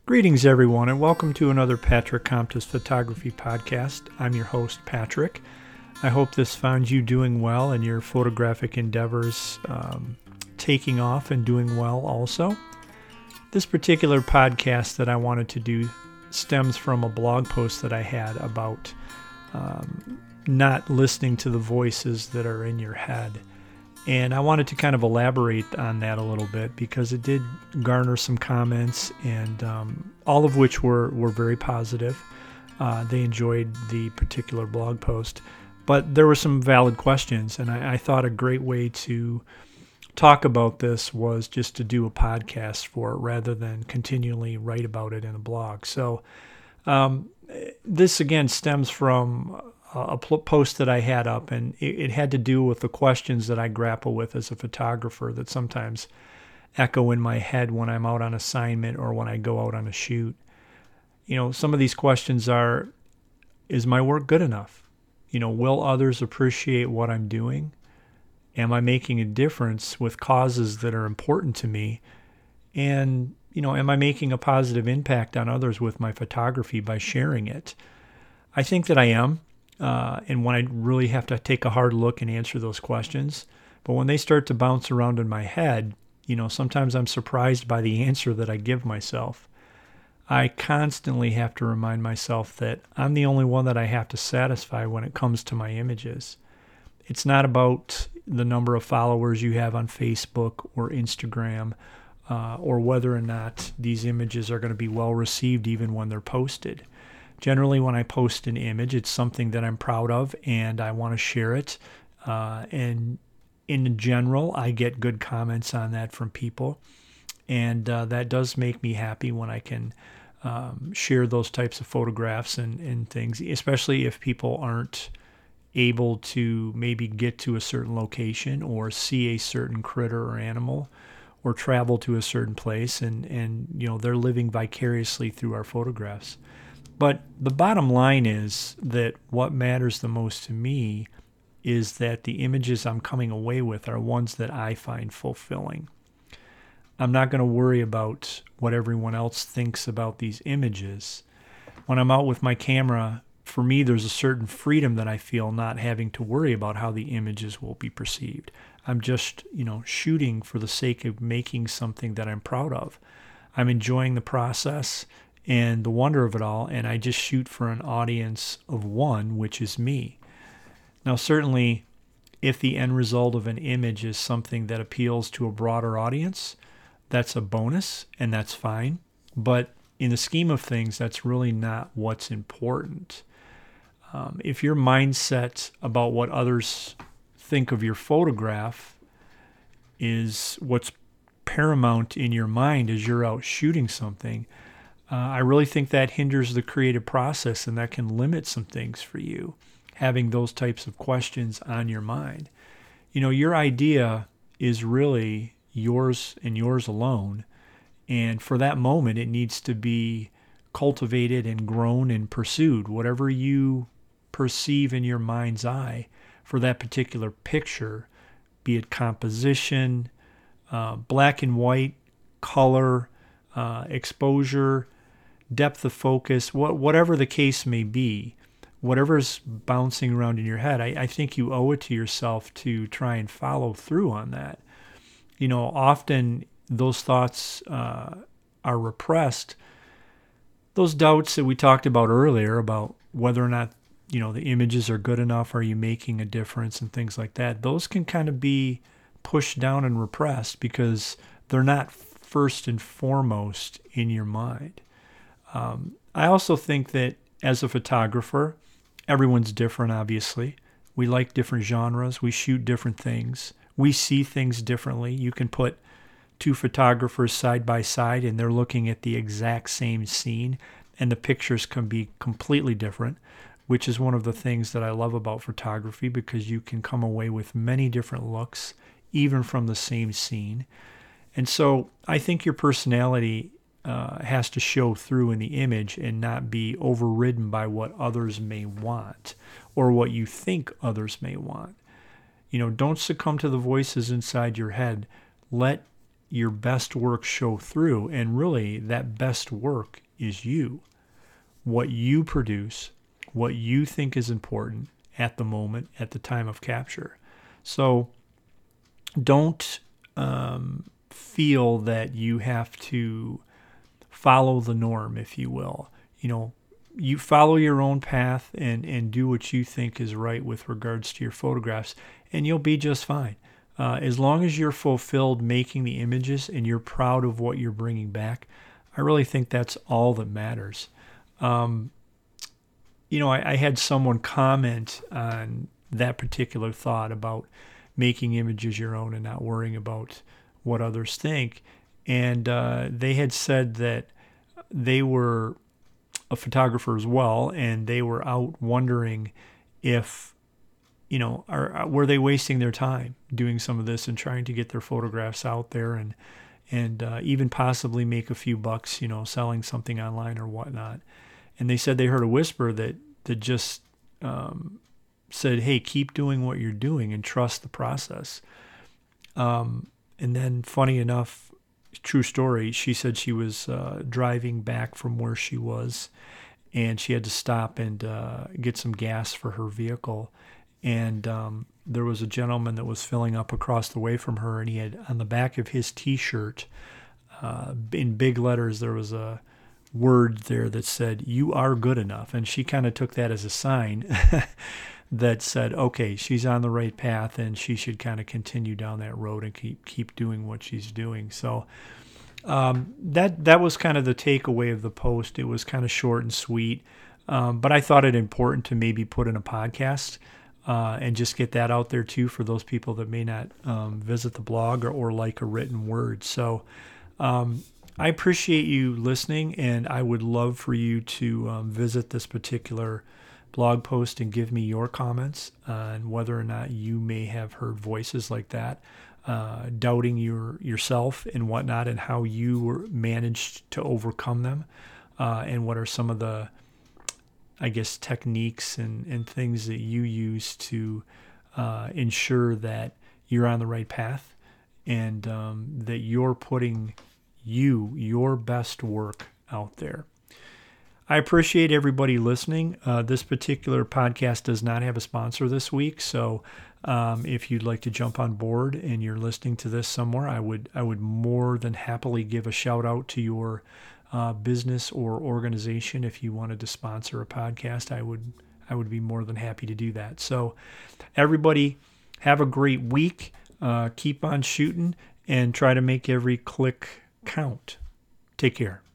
Greetings, everyone, and welcome to another Patrick Comptus Photography Podcast. I'm your host, Patrick. I hope this found you doing well and your photographic endeavors taking off and doing well also. This particular podcast that I wanted to do stems from a blog post that I had about not listening to the voices that are in your head. And I wanted to kind of elaborate on that a little bit because it did garner some comments, and all of which were very positive. They enjoyed the particular blog post. But there were some valid questions, and I thought a great way to talk about this was just to do a podcast for it rather than continually write about it in a blog. So this, again, stems from a post that I had up, and it had to do with the questions that I grapple with as a photographer that sometimes echo in my head when I'm out on assignment or when I go out on a shoot. You know, some of these questions are, is my work good enough? You know, will others appreciate what I'm doing? Am I making a difference with causes that are important to me? And, you know, am I making a positive impact on others with my photography by sharing it? I think that I am. And when I really have to take a hard look and answer those questions. But when they start to bounce around in my head, you know, sometimes I'm surprised by the answer that I give myself. I constantly have to remind myself that I'm the only one that I have to satisfy when it comes to my images. It's not about the number of followers you have on Facebook or Instagram, or whether or not these images are going to be well received even when they're posted. Generally, when I post an image, it's something that I'm proud of and I want to share it. And in general, I get good comments on that from people. And that does make me happy when I can share those types of photographs and things, especially if people aren't able to maybe get to a certain location or see a certain critter or animal or travel to a certain place and you know, they're living vicariously through our photographs. But the bottom line is that what matters the most to me is that the images I'm coming away with are ones that I find fulfilling. I'm not going to worry about what everyone else thinks about these images. When I'm out with my camera, for me, there's a certain freedom that I feel not having to worry about how the images will be perceived. I'm just, you know, shooting for the sake of making something that I'm proud of. I'm enjoying the process and the wonder of it all, and I just shoot for an audience of one, which is me. Now, certainly, if the end result of an image is something that appeals to a broader audience, that's a bonus, and that's fine. But in the scheme of things, that's really not what's important. If your mindset about what others think of your photograph is what's paramount in your mind as you're out shooting something, I really think that hinders the creative process, and that can limit some things for you, having those types of questions on your mind. You know, your idea is really yours and yours alone, and for that moment, it needs to be cultivated and grown and pursued. Whatever you perceive in your mind's eye for that particular picture, be it composition, black and white, color, exposure, depth of focus, whatever the case may be, whatever's bouncing around in your head, I think you owe it to yourself to try and follow through on that. You know, often those thoughts are repressed. Those doubts that we talked about earlier about whether or not, you know, the images are good enough, are you making a difference, and things like that, those can kind of be pushed down and repressed because they're not first and foremost in your mind. I also think that as a photographer, everyone's different, obviously. We like different genres. We shoot different things. We see things differently. You can put two photographers side by side and they're looking at the exact same scene, and the pictures can be completely different, which is one of the things that I love about photography, because you can come away with many different looks, even from the same scene. And so I think your personality has to show through in the image and not be overridden by what others may want or what you think others may want. You know, don't succumb to the voices inside your head. Let your best work show through. And really, that best work is you. What you produce, what you think is important at the moment, at the time of capture. So don't feel that you have to follow the norm, if you will. You follow your own path and do what you think is right with regards to your photographs, and you'll be just fine. As long as you're fulfilled making the images and you're proud of what you're bringing back, I really think that's all that matters. I had someone comment on that particular thought about making images your own and not worrying about what others think. And they had said that they were a photographer as well, and they were out wondering if, were they wasting their time doing some of this and trying to get their photographs out there and even possibly make a few bucks, selling something online or whatnot. And they said they heard a whisper that just said, hey, keep doing what you're doing and trust the process. And then, funny enough, true story, she said she was driving back from where she was, and she had to stop and get some gas for her vehicle. And there was a gentleman that was filling up across the way from her, and he had on the back of his T-shirt, in big letters, there was a word there that said, "You are good enough." And she kind of took that as a sign that said, okay, she's on the right path and she should kind of continue down that road and keep doing what she's doing. So that was kind of the takeaway of the post. It was kind of short and sweet, but I thought it important to maybe put in a podcast and just get that out there too for those people that may not visit the blog or like a written word. So I appreciate you listening, and I would love for you to visit this particular blog post and give me your comments on whether or not you may have heard voices like that, doubting yourself and whatnot, and how you managed to overcome them, and what are some of the, I guess, techniques and things that you use to ensure that you're on the right path and that you're putting your best work out there. I appreciate everybody listening. This particular podcast does not have a sponsor this week, so if you'd like to jump on board and you're listening to this somewhere, I would more than happily give a shout out to your business or organization. If you wanted to sponsor a podcast, I would be more than happy to do that. So everybody have a great week. Keep on shooting and try to make every click count. Take care.